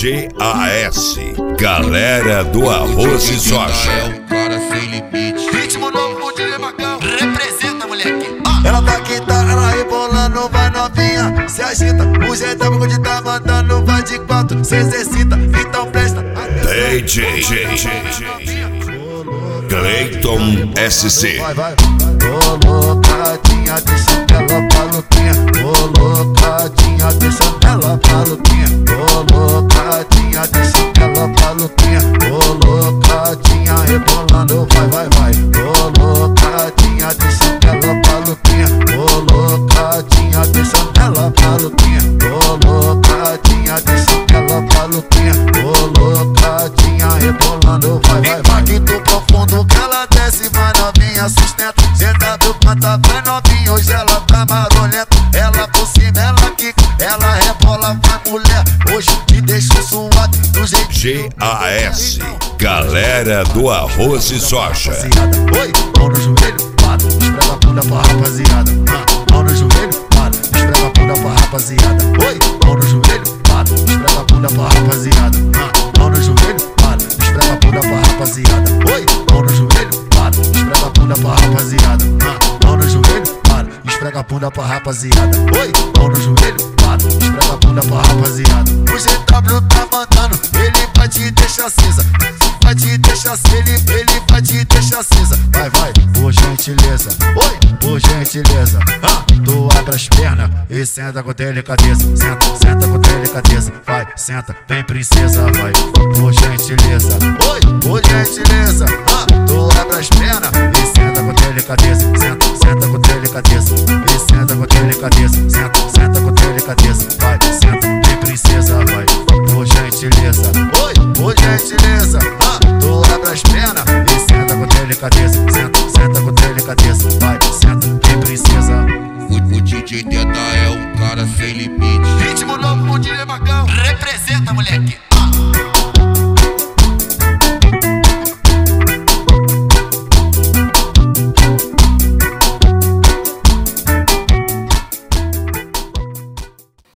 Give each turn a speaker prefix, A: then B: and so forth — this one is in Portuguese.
A: GAS, galera do arroz e soja.
B: É um cara sem limite.
C: Ritmo novo com DJ Macão. Representa, moleque.
D: Ela tá quinta, ela rebolando, vai novinha, se agita. O jeitão que tá mandando, vai de quatro, se exercita, então presta.
A: DJ Cleiton SC.
D: Vai. Colocadinha, deixa ela maluquinha. Colocadinha, deixa ela maluquinha. Colocadinha, deixa ela maluquinha. Colocadinha, rebolando, vai. Colocadinha, deixa ela maluquinha. Colocadinha, deixa ela maluquinha. Colocadinha, deixa ela maluquinha. Colocadinha, rebolando, vai. Impacto profundo que ela desce, vai novinha, sustenta. Senta do planta, vai novinha, hoje ela tá marolenta. Ela por cima, ela quica, ela rebola, vai mulher. Hoje te deixo suado do jeito.
A: GAS, galera do arroz e soja.
D: Oi, mão no joelho, para, esfrega a bunda pra rapaziada. Mão no joelho, para, esfrega a bunda pra rapaziada. Oi, mão no joelho, para, esfrega a bunda pra rapaziada. Mão no joelho, para, esfrega a bunda pra rapaziada. Oi, mão no joelho, para, esfrega a bunda pra rapaziada. Mão no joelho, para, esfrega a bunda pra rapaziada. Oi, mão no joelho, para, esfrega a bunda pra rapaziada. O GW tá mandando, ele vai te deixar cinza. Vai te deixar ele vai te deixar cinza. Vai, por gentileza. Oi, por gentileza. Tu abre as pernas e senta com delicadeza. Senta com delicadeza. Vai, senta, vem princesa, vai. Por gentileza. Oi, por gentileza. Tu abre as pernas e senta com delicadeza. Senta com delicadeza. E senta com delicadeza. Senta com delicadeza. Vai, senta, vem princesa, vai. Por gentileza. Oi, por gentileza. Tu abre as pernas e senta com delicadeza. Senta com delicadeza. Vai, senta, vem princesa.
B: O DJ Teta é um cara sem limite.
C: Ritmo novo com DJ Macão. Representa, moleque.